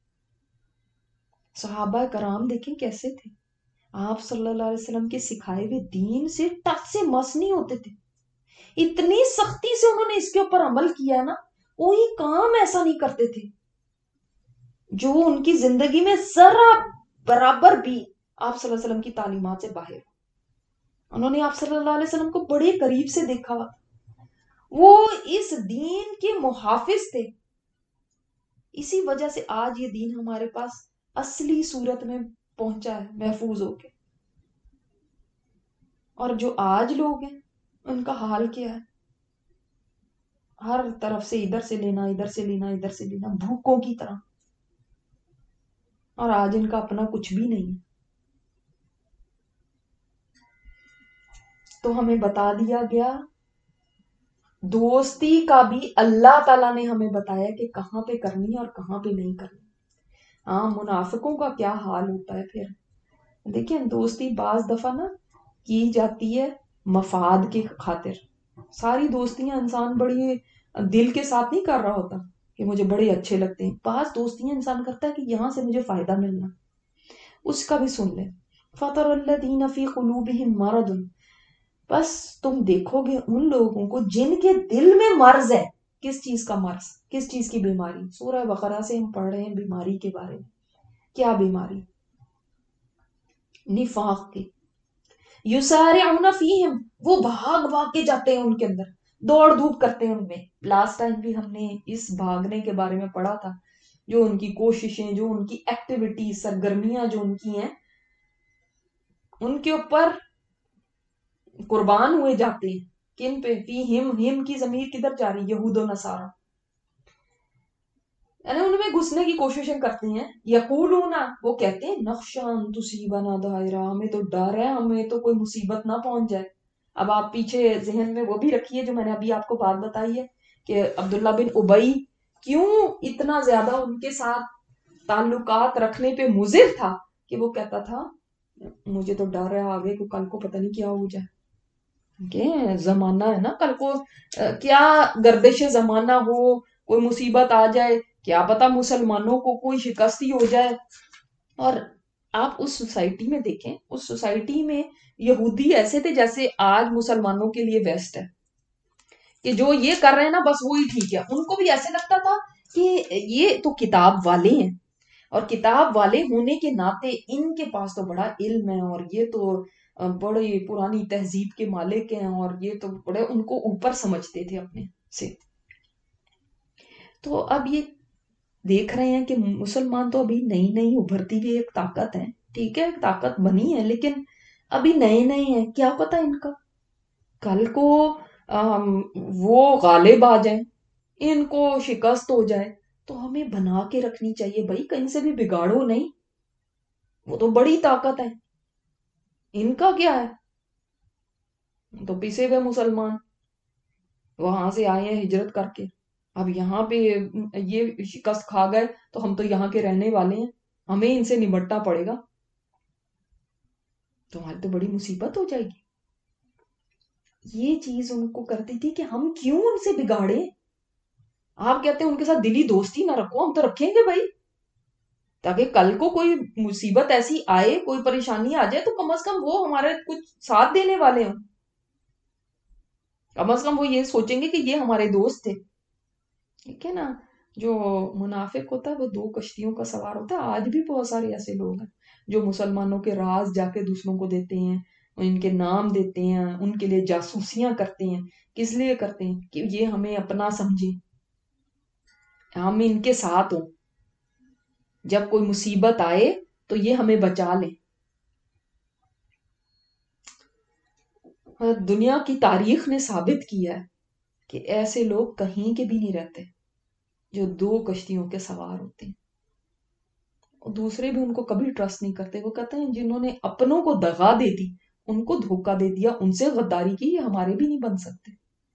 صحابہ کرام دیکھیں کیسے تھے، آپ صلی اللہ علیہ وسلم کے سکھائے ہوئے دین سے ٹچ سے مس نہیں ہوتے تھے. اتنی سختی سے انہوں نے اس کے اوپر عمل کیا نا، کوئی کام ایسا نہیں کرتے تھے جو ان کی زندگی میں ذرا برابر بھی آپ صلی اللہ علیہ وسلم کی تعلیمات سے باہر. انہوں نے آپ صلی اللہ علیہ وسلم کو بڑے قریب سے دیکھا، وہ اس دین کے محافظ تھے. اسی وجہ سے آج یہ دین ہمارے پاس اصلی صورت میں پہنچا ہے، محفوظ ہو کے. اور جو آج لوگ ہیں ان کا حال کیا ہے؟ ہر طرف سے ادھر سے لینا، ادھر سے لینا، ادھر سے لینا، بھوکوں کی طرح. اور آج ان کا اپنا کچھ بھی نہیں. تو ہمیں بتا دیا گیا دوستی کا بھی اللہ تعالیٰ نے ہمیں بتایا کہ کہاں پہ کرنی ہے اور کہاں پہ نہیں کرنی. ہاں منافقوں کا کیا حال ہوتا ہے پھر. دیکھیں دوستی بعض دفعہ نا کی جاتی ہے مفاد کی خاطر. ساری دوستیاں انسان بڑی دل کے ساتھ نہیں کر رہا ہوتا کہ مجھے بڑے اچھے لگتے ہیں. بعض دوستیاں انسان کرتا ہے کہ یہاں سے مجھے فائدہ ملنا. اس کا بھی سن لیں. فطر الذین فی قلوبہم مرض. بس تم دیکھو گے ان لوگوں کو جن کے دل میں مرض ہے. کس چیز کا مرض؟ کس چیز کی بیماری؟ سورہ بقرہ سے ہم پڑھ رہے ہیں بیماری کے بارے میں. کیا بیماری؟ نفاق کی. یسارعون فیہم. وہ بھاگ بھاگ کے جاتے ہیں ان کے اندر، دوڑ دھوپ کرتے ہیں ان میں. لاسٹ ٹائم بھی ہم نے اس بھاگنے کے بارے میں پڑھا تھا. جو ان کی کوششیں، جو ان کی ایکٹیویٹی، سرگرمیاں جو ان کی ہیں، ان کے اوپر قربان ہوئے جاتے ہیں. کن پہ؟ فی ہم کی ضمیر کدھر جا رہی؟ یہود و نصارہ. یعنی ان میں گھسنے کی کوششیں کرتے ہیں. یقولون. وہ کہتے ہیں نخشان تصیبنا دائرہ. ہمیں تو ڈر ہے، ہمیں تو کوئی مصیبت نہ پہنچ جائے. اب آپ پیچھے ذہن میں وہ بھی رکھیے جو میں نے ابھی آپ کو بات بتائی ہے کہ عبداللہ بن ابئی کیوں اتنا زیادہ ان کے ساتھ تعلقات رکھنے پہ مضر تھا کہ وہ کہتا تھا مجھے تو ڈر ہے آگے کو کل کو پتہ نہیں کیا ہو جائے. کہ زمانہ ہے نا، کل کو کیا گردش زمانہ ہو، کوئی مصیبت آ جائے، کیا پتا مسلمانوں کو کوئی شکستی ہو جائے. اور آپ اس سوسائٹی میں دیکھیں، اس سوسائٹی میں یہودی ایسے تھے جیسے آج مسلمانوں کے لیے ویسٹ ہے کہ جو یہ کر رہے ہیں نا بس وہی ٹھیک ہے. ان کو بھی ایسے لگتا تھا کہ یہ تو کتاب والے ہیں اور کتاب والے ہونے کے ناطے ان کے پاس تو بڑا علم ہے اور یہ تو بڑی پرانی تہذیب کے مالک ہیں اور یہ تو بڑے ان کو اوپر سمجھتے تھے اپنے سے. تو اب یہ دیکھ رہے ہیں کہ مسلمان تو ابھی نئی نئی ابھرتی ہوئی ایک طاقت ہے. ٹھیک ہے طاقت بنی ہے لیکن ابھی نئے نئے ہیں. کیا پتا ان کا کل کو وہ غالب آ جائیں، ان کو شکست ہو جائے. تو ہمیں بنا کے رکھنی چاہیے بھائی، کہیں سے بھی بگاڑو نہیں. وہ تو بڑی طاقت ہے، ان کا کیا ہے؟ تو پیسے ہوئے مسلمان وہاں سے آئے ہیں ہجرت کر کے. اب یہاں پہ یہ شکست کھا گئے تو ہم تو یہاں کے رہنے والے ہیں، ہمیں ان سے نمٹنا پڑے گا. تو ہماری تو بڑی مصیبت ہو جائے گی. یہ چیز ان کو کرتی تھی کہ ہم کیوں ان سے بگاڑے. آپ کہتے ہیں ان کے ساتھ دلی دوستی نہ رکھو، ہم تو رکھیں گے بھائی، تاکہ کل کو کوئی مصیبت ایسی آئے، کوئی پریشانی آ جائے تو کم از کم وہ ہمارے کچھ ساتھ دینے والے ہوں. کم از کم وہ یہ سوچیں گے کہ یہ ہمارے دوست تھے. ٹھیک ہے نا. جو منافق ہوتا ہے وہ دو کشتیوں کا سوار ہوتا ہے. آج بھی بہت سارے ایسے لوگ ہیں جو مسلمانوں کے راز جا کے دوسروں کو دیتے ہیں، ان کے نام دیتے ہیں، ان کے لیے جاسوسیاں کرتے ہیں. کس لیے کرتے ہیں؟ کہ یہ ہمیں اپنا سمجھیں، ہم ان کے ساتھ ہوں، جب کوئی مصیبت آئے تو یہ ہمیں بچا لیں. دنیا کی تاریخ نے ثابت کیا ہے کہ ایسے لوگ کہیں کے بھی نہیں رہتے جو دو کشتیوں کے سوار ہوتے ہیں. دوسرے بھی ان کو کبھی ٹرسٹ نہیں کرتے. وہ کہتے ہیں جنہوں نے اپنوں کو دغا دے دی، ان کو دھوکہ دے دیا، ان سے غداری کی، یہ ہمارے بھی نہیں بن سکتے.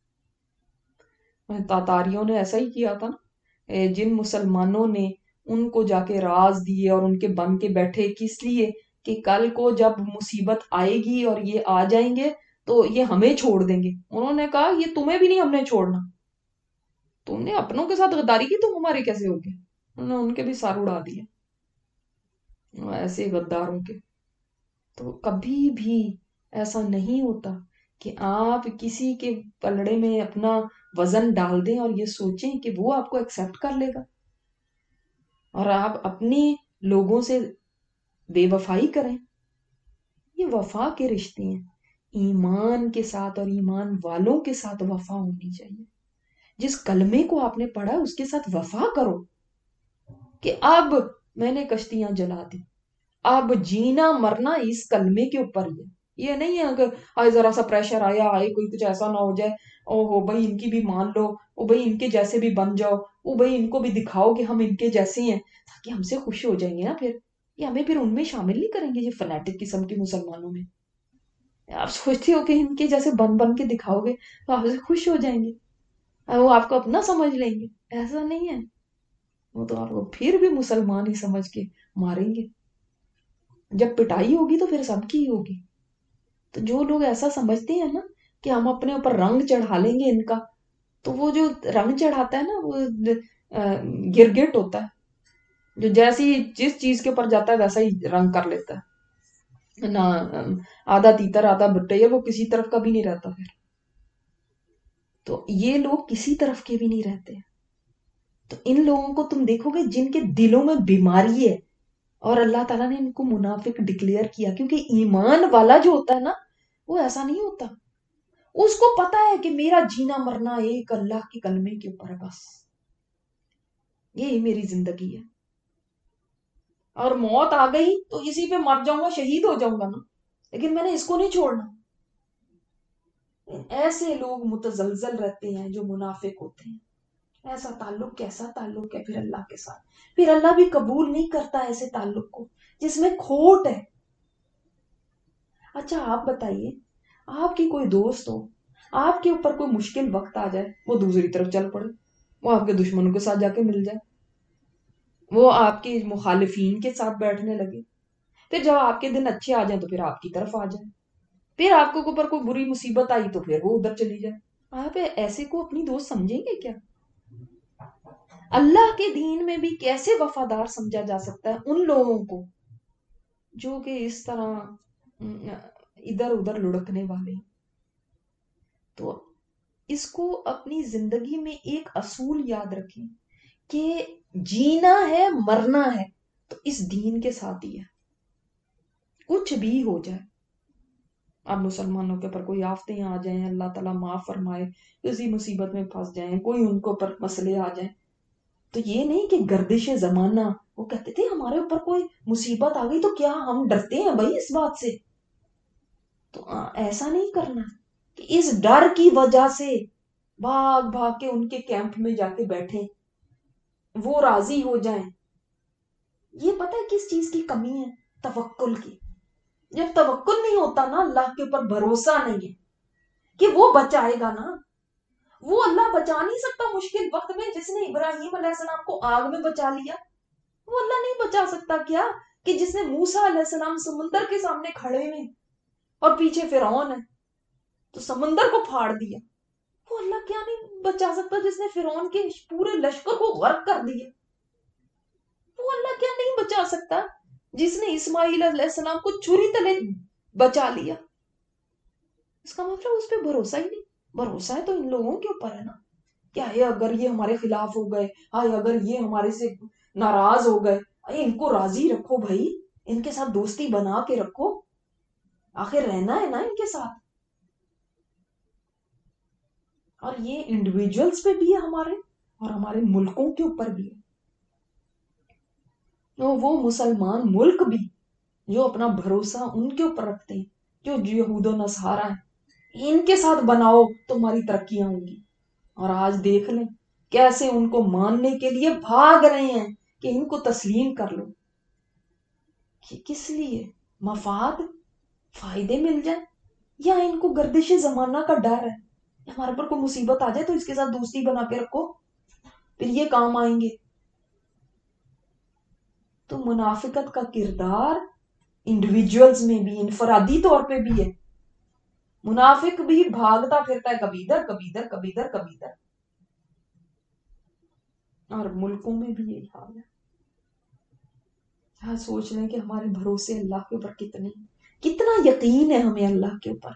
تاتاریوں نے ایسا ہی کیا تھا نا. جن مسلمانوں نے ان کو جا کے راز دیے اور ان کے بن کے بیٹھے، کس لیے؟ کہ کل کو جب مصیبت آئے گی اور یہ آ جائیں گے تو یہ ہمیں چھوڑ دیں گے. انہوں نے کہا یہ تمہیں بھی نہیں ہم نے چھوڑنا، تم نے اپنوں کے ساتھ غداری کی، تم ہمارے کیسے ہوگے. انہوں نے ان کے بھی سار اڑا دیے ایسے غداروں کے. تو کبھی بھی ایسا نہیں ہوتا کہ آپ کسی کے پلڑے میں اپنا وزن ڈال دیں اور یہ سوچیں کہ وہ آپ کو ایکسپٹ کر لے گا اور آپ اپنے لوگوں سے بے وفائی کریں. یہ وفا کے رشتے ہیں. ایمان کے ساتھ اور ایمان والوں کے ساتھ وفا ہونی چاہیے. جس کلمے کو آپ نے پڑھا اس کے ساتھ وفا کرو کہ اب میں نے کشتیاں جلا دی، اب جینا مرنا اس کلمے کے اوپر ہی ہے. یہ نہیں ہے کہ آئے ذرا سا پریشر آیا، آئے کوئی کچھ ایسا نہ ہو جائے، او ہو بھائی ان کی بھی مان لو، او بھائی ان کے جیسے بھی بن جاؤ، او بھائی ان کو بھی دکھاؤ کہ ہم ان کے جیسے ہیں، تاکہ ہم سے خوش ہو جائیں گے نا. پھر یہ ہمیں پھر ان میں شامل نہیں کریں گے، یہ فنیٹک قسم کے مسلمانوں میں. آپ سوچتے ہو کہ ان کے جیسے بن بن کے دکھاؤ گے تو آپ سے خوش ہو جائیں گے. وہ آپ کو اپنا سمجھ لیں گے، ایسا نہیں ہے، وہ تو آپ کو پھر بھی مسلمان ہی سمجھ کے ماریں گے. جب پٹائی ہوگی تو پھر سب کی ہی ہوگی. تو جو لوگ ایسا سمجھتے ہیں نا کہ ہم اپنے اوپر رنگ چڑھا لیں گے ان کا، تو وہ جو رنگ چڑھاتا ہے نا وہ گرگٹ ہوتا ہے، جو جیسی جس چیز کے اوپر جاتا ہے ویسا ہی رنگ کر لیتا ہے نا. آدھا تیتر آدھا بٹیا، وہ کسی طرف کا بھی نہیں رہتا پھر. تو یہ لوگ کسی طرف کے بھی نہیں رہتے. تو ان لوگوں کو تم دیکھو گے جن کے دلوں میں بیماری ہے، اور اللہ تعالیٰ نے ان کو منافق ڈکلیئر کیا، کیونکہ ایمان والا جو ہوتا ہے نا وہ ایسا نہیں ہوتا. اس کو پتا ہے کہ میرا جینا مرنا ایک اللہ کے کلمے کے اوپر ہے، بس یہی میری زندگی ہے، اور موت آ گئی تو اسی پہ مر جاؤں گا، شہید ہو جاؤں گا نا، لیکن میں نے اس کو نہیں چھوڑنا. ایسے لوگ متزلزل رہتے ہیں جو منافق ہوتے ہیں. ایسا تعلق کیسا تعلق ہے پھر اللہ کے ساتھ؟ پھر اللہ بھی قبول نہیں کرتا ایسے تعلق کو جس میں کھوٹ ہے. اچھا آپ بتائیے، آپ کی کوئی دوست ہو، آپ کے اوپر کوئی مشکل وقت آ جائے، وہ دوسری طرف چل پڑے، وہ آپ کے دشمنوں کے ساتھ جا کے مل جائے، وہ آپ کے مخالفین کے ساتھ بیٹھنے لگے، پھر جب آپ کے دن اچھے آ جائیں تو پھر آپ کی طرف آ جائے، پھر آپ کے اوپر کوئی بری مصیبت آئی تو پھر وہ ادھر چلی جائے. آپ ایسے کو اپنی دوست سمجھیں گے کیا؟ اللہ کے دین میں بھی کیسے وفادار سمجھا جا سکتا ہے ان لوگوں کو جو کہ اس طرح ادھر ادھر لڑکنے والے ہیں؟ تو اس کو اپنی زندگی میں ایک اصول یاد رکھیں کہ جینا ہے مرنا ہے تو اس دین کے ساتھ ہی ہے، کچھ بھی ہو جائے. اب مسلمانوں کے اوپر کوئی آفتیں آ جائیں، اللہ تعالیٰ معاف فرمائے، کسی مصیبت میں پھنس جائیں، کوئی ان کو اوپر مسئلے آ جائیں، تو یہ نہیں کہ گردش زمانہ، وہ کہتے تھے ہمارے اوپر کوئی مصیبت آ گئی تو کیا ہم ڈرتے ہیں بھائی اس بات سے؟ تو ایسا نہیں کرنا کہ اس ڈر کی وجہ سے بھاگ بھاگ کے ان کے کیمپ میں جا کے بیٹھیں، وہ راضی ہو جائیں. یہ پتہ ہے کس چیز کی کمی ہے؟ توکل کی. جب توکل نہیں ہوتا نا، اللہ کے اوپر بھروسہ نہیں ہے کہ وہ بچائے گا نا، وہ اللہ بچا نہیں سکتا مشکل وقت میں. جس نے ابراہیم علیہ السلام کو آگ میں بچا لیا، وہ اللہ نہیں بچا سکتا کیا؟ کہ جس نے موسیٰ علیہ السلام سمندر کے سامنے کھڑے ہوئے اور پیچھے فرعون ہے تو سمندر کو پھاڑ دیا، وہ اللہ کیا نہیں بچا سکتا؟ جس نے فرعون کے پورے لشکر کو غرق کر دیا، وہ اللہ کیا نہیں بچا سکتا؟ جس نے اسماعیل علیہ السلام کو چھری تلے بچا لیا. اس کا مطلب اس پہ بھروسہ ہی نہیں. بھروسہ ہے تو ان لوگوں کے اوپر ہے نا، کیا ہے اگر یہ ہمارے خلاف ہو گئے، اگر یہ ہمارے سے ناراض ہو گئے، ان کو راضی رکھو بھائی، ان کے ساتھ دوستی بنا کے رکھو، آخر رہنا ہے نا ان کے ساتھ. اور یہ انڈیویجولز پہ بھی ہے ہمارے، اور ہمارے ملکوں کے اوپر بھی ہے. وہ مسلمان ملک بھی جو اپنا بھروسہ ان کے اوپر رکھتے ہیں جو یہود و نصارہ ہیں، ان کے ساتھ بناؤ تمہاری ترقیاں ہوں گی. اور آج دیکھ لیں کیسے ان کو ماننے کے لیے بھاگ رہے ہیں کہ ان کو تسلیم کر لو. کس لیے؟ مفاد، فائدے مل جائیں، یا ان کو گردش زمانہ کا ڈر ہے، ہمارے پر کوئی مصیبت آ جائے تو اس کے ساتھ دوستی بنا کے رکھو، پھر یہ کام آئیں گے. تو منافقت کا کردار انڈیویجولز میں بھی انفرادی طور پہ بھی ہے. منافق بھی بھاگتا پھرتا ہے کبھی ادھر کبھی ادھر کبھی ادھر کبھی ادھر، اور ملکوں میں بھی یہی حال ہے. سوچ لیں کہ ہمارے بھروسے اللہ کے اوپر کتنا یقین ہے ہمیں اللہ کے اوپر.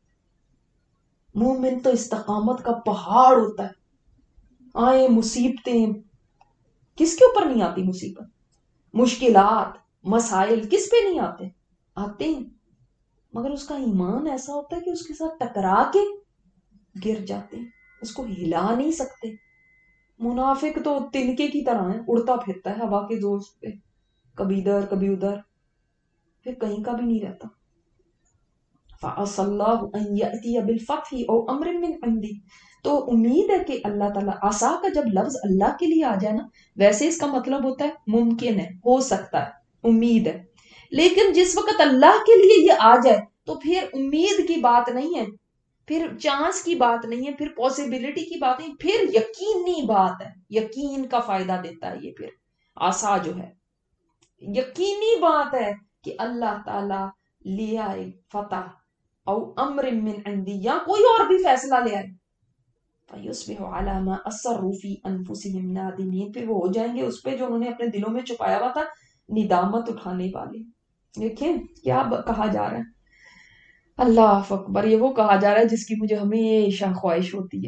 مومن تو استقامت کا پہاڑ ہوتا ہے. آئے مصیبتیں، کس کے اوپر نہیں آتی مصیبت؟ مشکلات، مسائل کس پہ نہیں آتے ہیں، مگر اس کا ایمان ایسا ہوتا ہے کہ اس کے ساتھ ٹکرا کے گر جاتے ہیں، اس کو ہلا نہیں سکتے. منافق تو تنکے کی طرح ہے، اڑتا پھرتا ہے ہوا کے زور پہ، کبھی ادھر کبھی ادھر، پھر کہیں کا بھی نہیں رہتا. فَعَسَى اللَّهُ أَن يَأْتِيَ بِالْفَتْحِ أَوْ أَمْرٍ مِّنْ عِندِهِ. تو امید ہے کہ اللہ تعالیٰ، عسا کا جب لفظ اللہ کے لیے آ جائے نا، ویسے اس کا مطلب ہوتا ہے ممکن ہے، ہو سکتا ہے، امید ہے. لیکن جس وقت اللہ کے لیے یہ آ جائے تو پھر امید کی بات نہیں ہے، پھر چانس کی بات نہیں ہے، پھر پاسبلٹی کی بات نہیں، پھر یقینی بات ہے، یقین کا فائدہ دیتا ہے یہ، پھر آسا جو ہے یقینی بات ہے کہ اللہ تعالی لے آئے فتح، او امر من عندی، یا کوئی اور بھی فیصلہ لے آئے، فَيُصْبِحُ عَلَى مَا أَسَرُّوا فِي أَنفُسِهِمْ نَادِمِينَ، پھر وہ ہو جائیں گے اس پہ جو انہوں نے اپنے دلوں میں چھپایا ہوا تھا ندامت اٹھانے والے۔ دیکھیں کیا کہا جا رہا ہے، اللہ اکبر، یہ وہ کہا جا رہا ہے جس کی مجھے ہمیشہ خواہش ہوتی ہے۔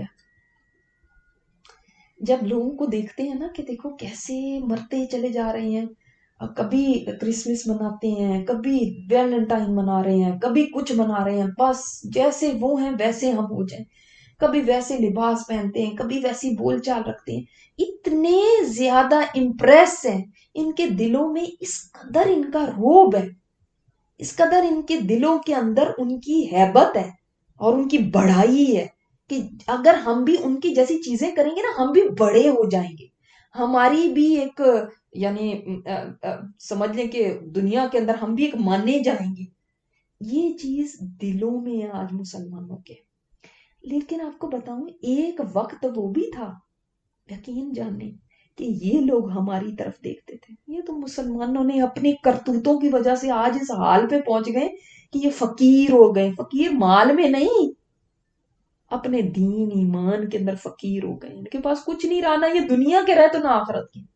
جب لوگوں کو دیکھتے ہیں نا کہ دیکھو کیسے مرتے چلے جا رہے ہیں، کبھی کرسمس مناتے ہیں، کبھی ویلنٹائن منا رہے ہیں، کبھی کچھ منا رہے ہیں، بس جیسے وہ ہیں ویسے ہم ہو جائیں، کبھی ویسے لباس پہنتے ہیں، کبھی ویسی بول چال رکھتے ہیں، اتنے زیادہ امپریس ہیں، ان کے دلوں میں اس قدر ان کا روب ہے، اس قدر ان کے دلوں کے اندر ان کی ہیبت ہے اور ان کی بڑائی ہے کہ اگر ہم بھی ان کی جیسی چیزیں کریں گے نا ہم بھی بڑے ہو جائیں گے، ہماری بھی ایک یعنی سمجھ لیں کہ دنیا کے اندر ہم بھی ایک مانے جائیں گے، یہ چیز دلوں میں ہے آج مسلمانوں کے۔ لیکن آپ کو بتاؤں ایک وقت وہ بھی تھا، یقین جانیں کہ یہ لوگ ہماری طرف دیکھتے تھے، یہ تو مسلمانوں نے اپنی کرتوتوں کی وجہ سے آج اس حال پہ پہنچ گئے کہ یہ فقیر ہو گئے، فقیر مال میں نہیں، اپنے دین ایمان کے اندر فقیر ہو گئے، ان کے پاس کچھ نہیں رہا، نہ یہ دنیا کے رہے تو نہ آخرت کی،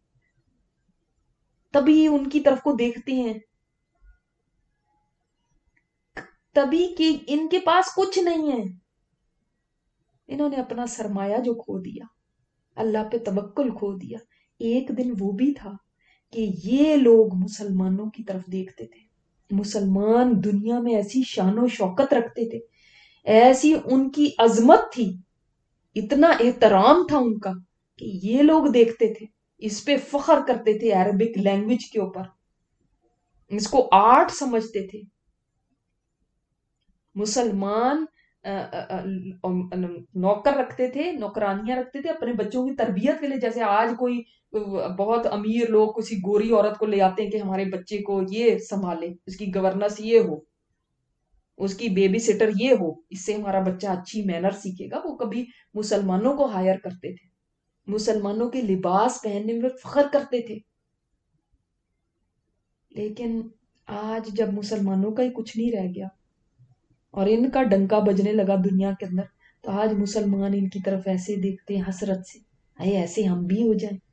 تبھی ان کی طرف کو دیکھتے ہیں، تبھی کہ ان کے پاس کچھ نہیں ہے، انہوں نے اپنا سرمایہ جو کھو دیا، اللہ پہ توکل کھو دیا۔ ایک دن وہ بھی تھا کہ یہ لوگ مسلمانوں کی طرف دیکھتے تھے، مسلمان دنیا میں ایسی شان و شوکت رکھتے تھے، ایسی ان کی عظمت تھی، اتنا احترام تھا ان کا کہ یہ لوگ دیکھتے تھے، اس پہ فخر کرتے تھے، عربک لینگویج کے اوپر اس کو آرٹ سمجھتے تھے۔ مسلمان نوکر رکھتے تھے، نوکرانیاں رکھتے تھے اپنے بچوں کی تربیت کے لیے، جیسے آج کوئی بہت امیر لوگ کسی گوری عورت کو لے آتے ہیں کہ ہمارے بچے کو یہ سنبھالے، اس کی گورننس یہ ہو، اس کی بیبی سٹر یہ ہو، اس سے ہمارا بچہ اچھی مینر سیکھے گا، وہ کبھی مسلمانوں کو ہائر کرتے تھے، مسلمانوں کے لباس پہننے میں فخر کرتے تھے۔ لیکن آج جب مسلمانوں کا ہی کچھ نہیں رہ گیا اور ان کا ڈنکا بجنے لگا دنیا کے اندر، تو آج مسلمان ان کی طرف ایسے دیکھتے ہیں حسرت سے، اے ایسے ہم بھی ہو جائیں۔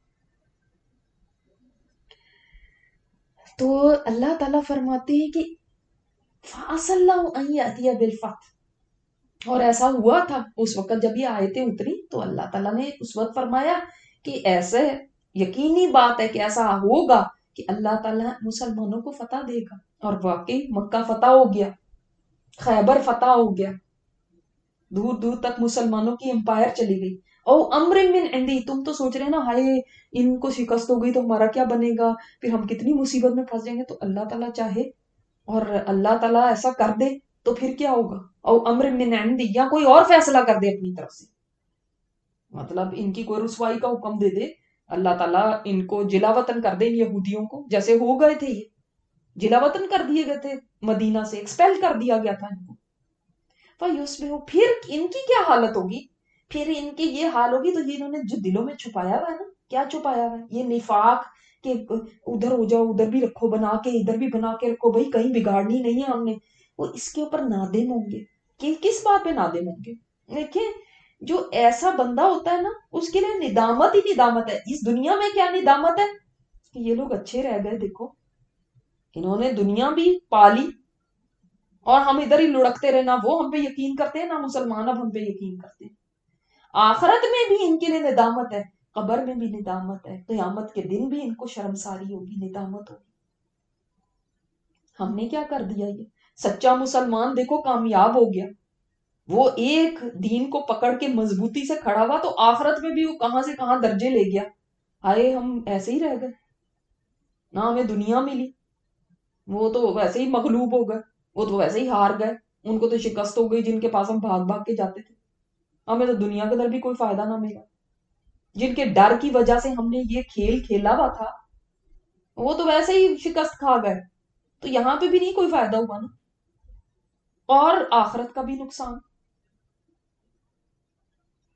تو اللہ تعالیٰ فرماتے ہیں کہ فَعَسَى اللَّهُ أَن يَأْتِيَ بِالْفَتْحِ، اور ایسا ہوا تھا اس وقت جب یہ آیتیں اتری تو اللہ تعالیٰ نے اس وقت فرمایا کہ ایسے یقینی بات ہے کہ ایسا ہوگا کہ اللہ تعالیٰ مسلمانوں کو فتح دے گا، اور واقعی مکہ فتح ہو گیا، خیبر فتح ہو گیا، دور دور تک مسلمانوں کی امپائر چلی گئی۔ او امر من عندی، تم تو سوچ رہے ہیں نا ہائے ان کو شکست ہو گئی تو ہمارا کیا بنے گا، پھر ہم کتنی مصیبت میں پھنس جائیں گے، تو اللہ تعالیٰ چاہے اور اللہ تعالیٰ ایسا کر دے تو پھر کیا ہوگا، او امر من عندی، یا کوئی اور فیصلہ کر دے اپنی طرف سے، مطلب ان کی کوئی رسوائی کا حکم دے دے، اللہ تعالیٰ ان کو جلا وطن کر دے، ان یہودیوں کو، جیسے ہو گئے تھے یہ جلا وطن کر دیے گئے تھے، مدینہ سے ایکسپیل کر دیا گیا تھا ان کو، پھر ان کی کیا حالت ہوگی، پھر ان کی یہ حال ہوگی، تو یہ انہوں نے جو دلوں میں چھپایا ہوا ہے نا، کیا چھپایا ہوا ہے، یہ نفاق کہ ادھر ہو جاؤ، ادھر بھی رکھو بنا کے، ادھر بھی بنا کے رکھو، بھائی کہیں بگاڑنی نہیں ہے ہم نے، وہ اس کے اوپر نادم ہوں گے، کہ کس بات پہ نادم ہوں گے۔ دیکھیں جو ایسا بندہ ہوتا ہے نا اس کے لیے ندامت ہی ندامت ہے، اس دنیا میں کیا ندامت ہے کہ یہ لوگ اچھے رہ گئے، دیکھو انہوں نے دنیا بھی پالی اور ہم ادھر ہی لڑکتے رہے، نہ وہ ہم پہ یقین کرتے ہیں نہ مسلمان اب ہم پہ یقین کرتے ہیں، آخرت میں بھی ان کے لیے ندامت ہے، قبر میں بھی ندامت ہے، قیامت کے دن بھی ان کو شرمساری ہوگی، ندامت ہوگی، ہم نے کیا کر دیا۔ یہ سچا مسلمان دیکھو کامیاب ہو گیا، وہ ایک دین کو پکڑ کے مضبوطی سے کھڑا ہوا تو آخرت میں بھی وہ کہاں سے کہاں درجے لے گیا، آئے ہم ایسے ہی رہ گئے، نہ ہمیں دنیا ملی، وہ تو ویسے ہی مغلوب ہو گئے، وہ تو ویسے ہی ہار گئے، ان کو تو شکست ہو گئی جن کے پاس ہم بھاگ بھاگ کے جاتے تھے، ہمیں تو دنیا کے اندر بھی کوئی فائدہ نہ ملا، جن کے ڈر کی وجہ سے ہم نے یہ کھیل کھیلا ہوا تھا وہ تو ویسے ہی شکست کھا گئے، تو یہاں پہ بھی نہیں کوئی فائدہ ہوا نا، اور آخرت کا بھی نقصان۔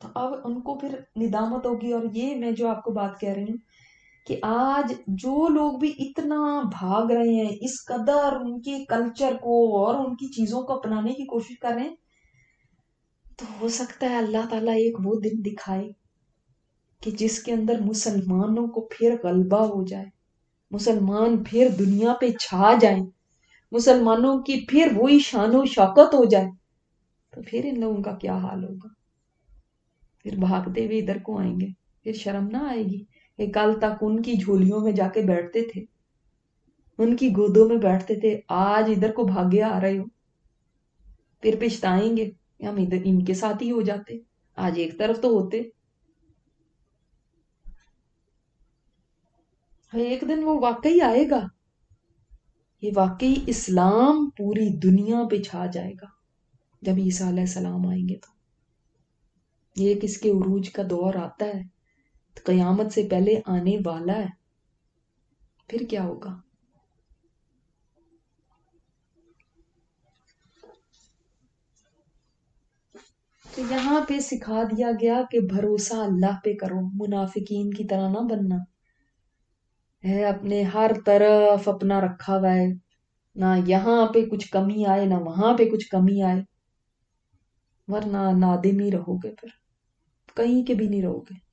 تو اب ان کو پھر ندامت ہوگی. اور یہ میں جو آپ کو بات کہہ رہی ہوں کہ آج جو لوگ بھی اتنا بھاگ رہے ہیں، اس قدر ان کے کلچر کو اور ان کی چیزوں کو اپنانے کی کوشش کر رہے ہیں، تو ہو سکتا ہے اللہ تعالیٰ ایک وہ دن دکھائے کہ جس کے اندر مسلمانوں کو پھر غلبہ ہو جائے، مسلمان پھر دنیا پہ چھا جائیں، مسلمانوں کی پھر وہی شان و شوکت ہو جائے. تو پھر ان لوگوں کا کیا حال ہوگا؟ پھر بھاگتے ہوئے ادھر کو آئیں گے. پھر شرم نہ آئے گی کہ کل تک ان کی جھولیوں میں جا کے بیٹھتے تھے، ان کی گودوں میں بیٹھتے تھے، آج ادھر کو بھاگے آ رہے ہو. پھر پچھتائیں گے کہ ہم ادھر ان کے ساتھ ہی ہو جاتے، آج ایک طرف تو ہوتے. ایک دن وہ واقعی آئے گا، یہ واقعی اسلام پوری دنیا پہ چھا جائے گا جب عیسیٰ علیہ السلام آئیں گے. تو یہ کس کے عروج کا دور آتا ہے، قیامت سے پہلے آنے والا ہے. پھر کیا ہوگا؟ تو یہاں پہ سکھا دیا گیا کہ بھروسہ اللہ پہ کرو، منافقین کی طرح نہ بننا ہے. اپنے ہر طرف اپنا رکھا ہوا ہے، نہ یہاں پہ کچھ کمی آئے نہ وہاں پہ کچھ کمی آئے، ورنہ نادم ہی رہو گے، پھر کہیں کے بھی نہیں رہو گے.